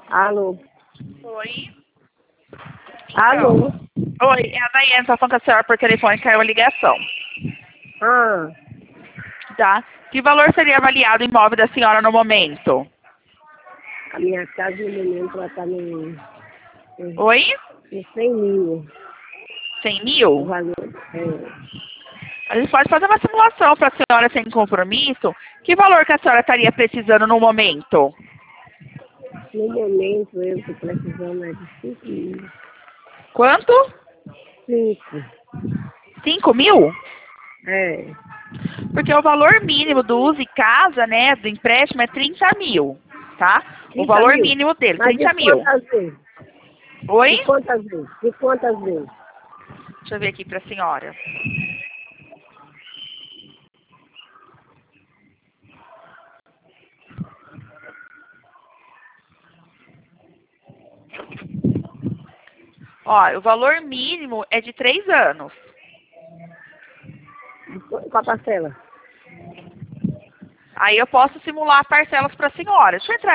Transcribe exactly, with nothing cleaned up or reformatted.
Alô? Oi? Alô? Oi, é a Daiane, tá falando com a senhora por telefone, caiu a ligação. Ah, Tá? Que valor seria avaliado o imóvel da senhora no momento? a minha casa no momento ela tá no, no, Oi? no cem mil. cem O mil? valor. É. A gente pode fazer uma simulação para a senhora sem compromisso. Que valor que a senhora estaria precisando no momento? No momento eu estou precisando é de cinco mil. Quanto? Cinco. cinco mil? É. Porque o valor mínimo do uso e casa, né, do empréstimo é trinta mil, tá? O trinta valor mil? mínimo dele, Mas trinta de mil. quantas vezes? Oi? De quantas vezes? De quantas vezes? Deixa eu ver aqui para a senhora. Ó, o valor mínimo é de três anos. De qu- Qual a parcela? Aí eu posso simular parcelas para a senhora. Deixa eu entrar